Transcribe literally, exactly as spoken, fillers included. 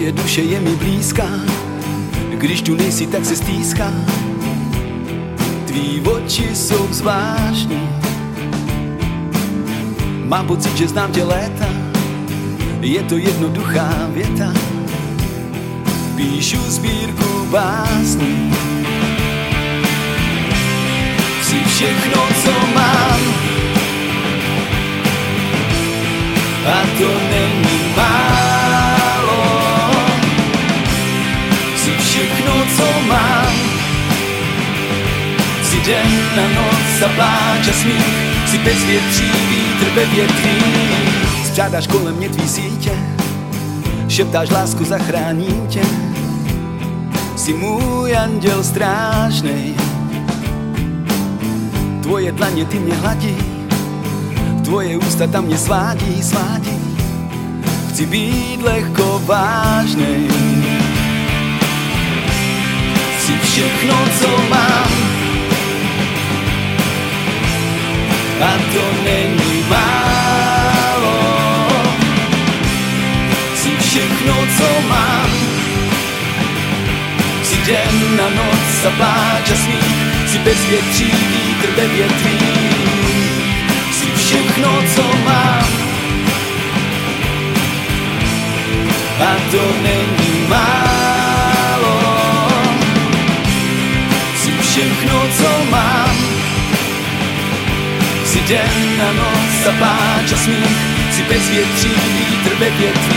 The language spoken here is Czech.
Tvoje duše je mi blízká, když tu nejsi, tak se stýská. Tvý oči jsou zvláštní, mám pocit, že znám tě léta. Je to jednoduchá věta, píšu sbírku básní. Jsi všechno, co mám, a to není málo. Jsi všechno, co mám, jsi den a noc a pláč a smích, jsi bezvětří vítr ve větvích. Spřádáš kolem mě tvý sítě, šeptáš lásku, zachráním tě. Jsi můj anděl strážnej, tvoje dlaně ty mě hladí, tvoje ústa tam mě svádí, svádí. Chci být lehko vážnej. Jsi všechno, co mám, a to není málo. Jsi všechno, co mám, jsi den a noc a pláč a smích, jsi bezvětří vítr ve větvích. Jsi všechno, co mám, a to není málo. Jsi všechno, co mám, jsi den a noc a pláč a smích, jsi bezvětří vítr ve větvích.